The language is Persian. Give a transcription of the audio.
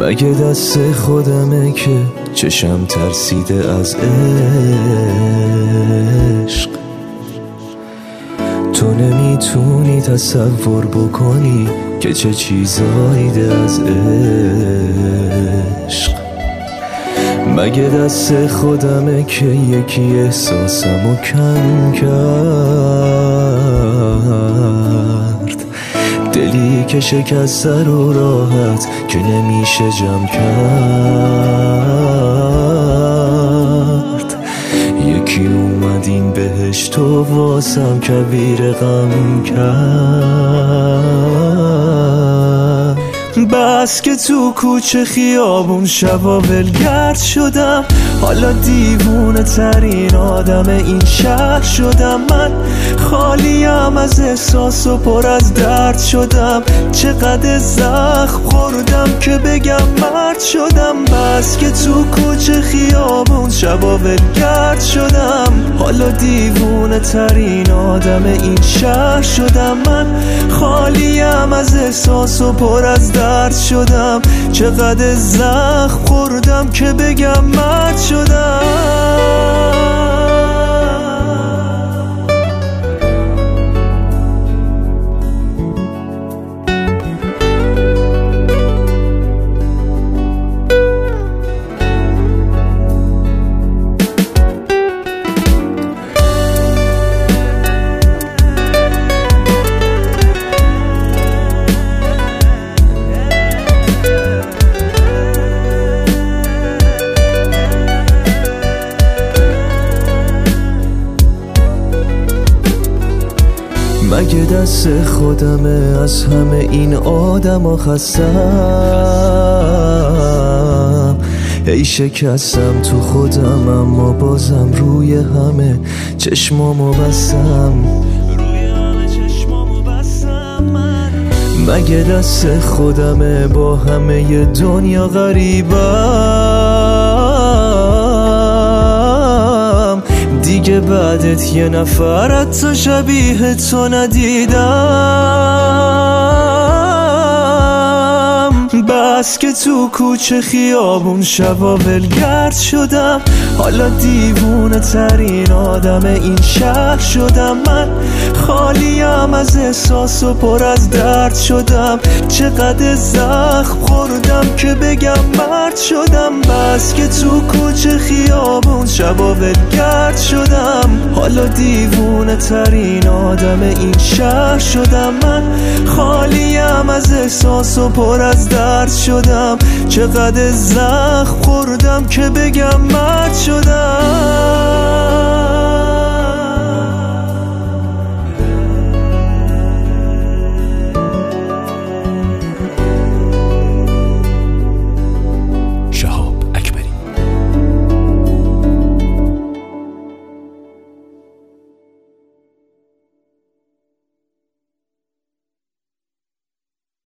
مگه دست خودمه که چشم ترسیده از عشق؟ تو نمیتونی تصور بکنی که چه چیزایی ده از عشق. مگه دست خودمه که یکی احساسمو کم کرد؟ دلی که شکسته رو راحت که نمیشه جمع کرد. یکی اومد این بهشت و واسم کویر غم کرد. بس که تو کوچه خیابون شبا ولگرد شدم، حالا دیوونه ترین آدم این شهر شدم. من خالیم از احساس و پر از درد شدم، چقدر زخم خوردم که بگم مرد شدم. بس که تو کوچه خیابون شبا ولگرد شدم، حالا دیوونه ترین آدم این شهر شدم. من خالیم از احساس و پر از درد شدم، چقدر زخم خوردم که بگم مرد شدم. مگه دست خودمه از همه این آدم ها خستم؟ ای شکستم تو خودم اما بازم روی همه چشمامو بستم. مگه دست خودمه با همه دنیا غریبم؟ دیگه بعدت یه نفر حتی شبیه تو ندیدم. بس که تو کوچه خیابون شبا ولگرد شدم، حالا دیوونه ترین آدم این شهر شدم. من خالیم از احساس و پر از درد شدم، چقدر زخم خوردم که بگم مرد شدم. بس که تو کوچه خیابون شبا ولگرد شدم، حالا دیوونه ترین آدم این شهر شدم. من خالیم از احساس و پر از درد شدم، چقدر زخم خوردم که بگم مرد شدم.